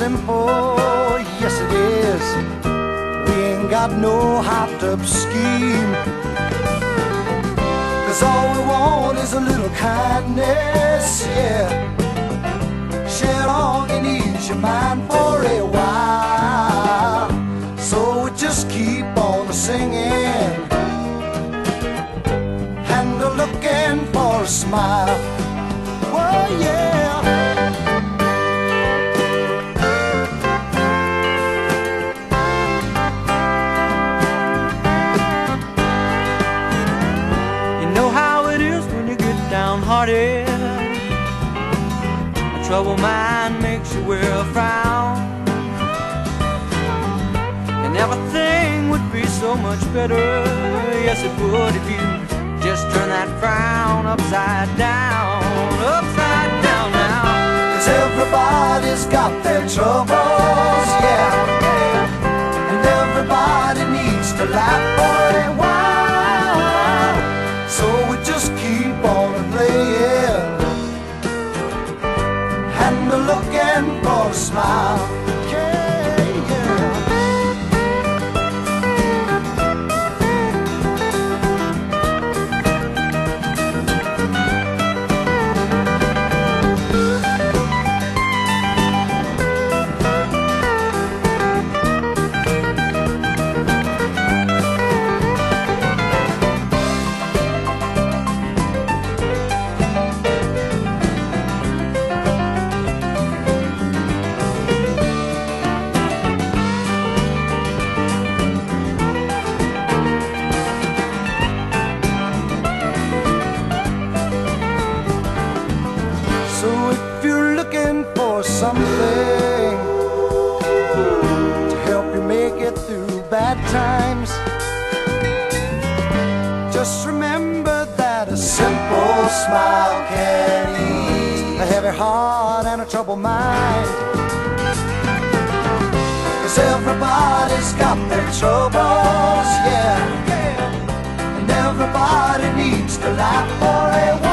simple, yes it is. We ain't got no hopped-up scheme, 'cause all we want is a little kindness, yeah. Share all and ease your mind for a while. So we just keep on singing and looking for a smile. Oh yeah. You know how it is when you get downhearted. A troubled mind makes you wear a frown, and everything would be so much better. Yes, it would, if you just turn that frown upside down now. 'Cause everybody's got their troubles, yeah. And everybody needs to laugh for a while. So we just keep on playing and looking for a smile. So if you're looking for something to help you make it through bad times, just remember that a simple smile can ease a heavy heart and a troubled mind. 'Cause everybody's got their troubles, yeah. And everybody needs to laugh for a while.